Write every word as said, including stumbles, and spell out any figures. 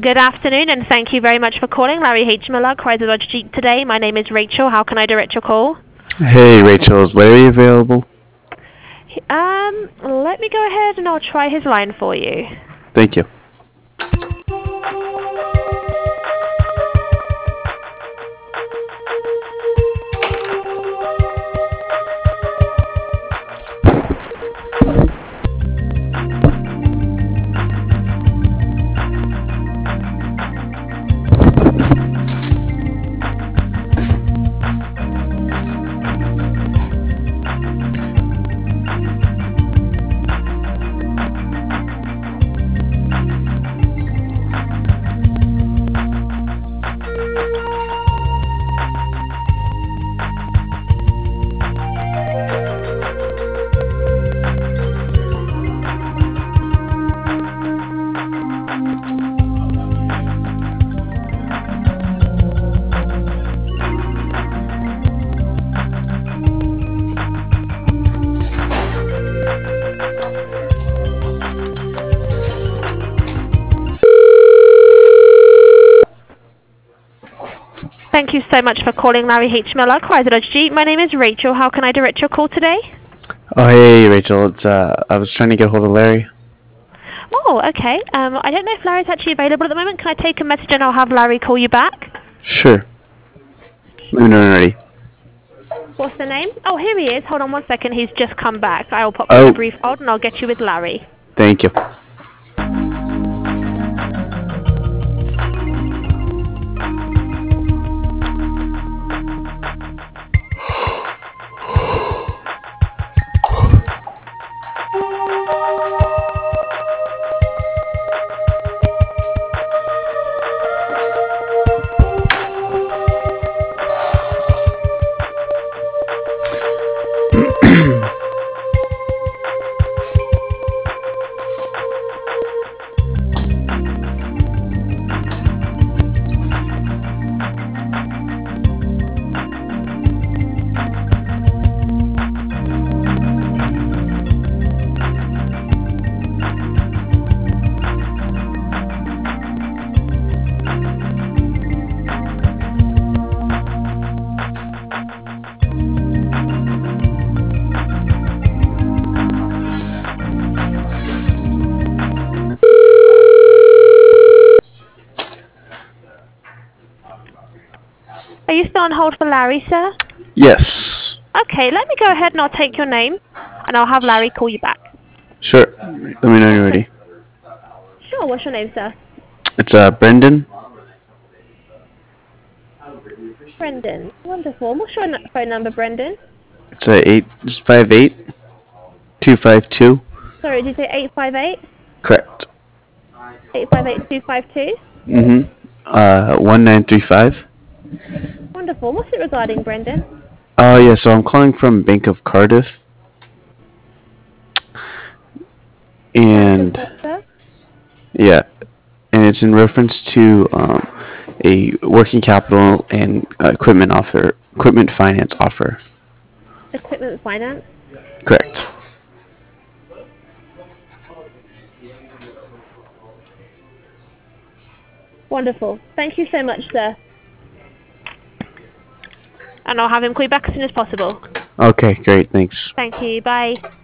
Good afternoon, and thank you very much for calling Larry H. Miller, Chrysler Dodge Jeep today. My name is Rachel. How can I direct your call? Hey, Rachel, is Larry available? Um, let me go ahead and I'll try his line for you. Thank you. Thank you so much for calling Larry H. Miller, Chrysler Dodge Jeep. My name is Rachel. How can I direct your call today? Oh, hey, Rachel, it's, uh, I was trying to get hold of Larry. Oh, okay. Um, I don't know if Larry's actually available at the moment. Can I take a message and I'll have Larry call you back? Sure. Let me know when ready. What's the name? Oh, here he is. Hold on one second. He's just come back. I will pop you on a Oh, brief hold and I'll get you with Larry. thank you. Are you still on hold for Larry, sir? Yes. Okay, let me go ahead and I'll take your name and I'll have Larry call you back. Sure. Let me know when you're ready. Sure, what's your name, sir? It's, uh, Brendan. Brendan. Wonderful. And what's your n- phone number, Brendan? It's, uh, eight, five eight, two five two. Sorry, did you say eight five eight? Correct. eight five eight two five two? Mm-hmm. Uh, one nine three five. Wonderful. What's it regarding, Brendan? Oh, yeah, so I'm calling from Bank of Cardiff. Bank of And, what, sir? yeah, and it's in reference to, um, a working capital and uh, equipment offer, equipment finance offer. Equipment Finance. Correct. Wonderful. Thank you so much, sir. And I'll have him call you back as soon as possible. Okay, great, thanks. Thank you. Bye.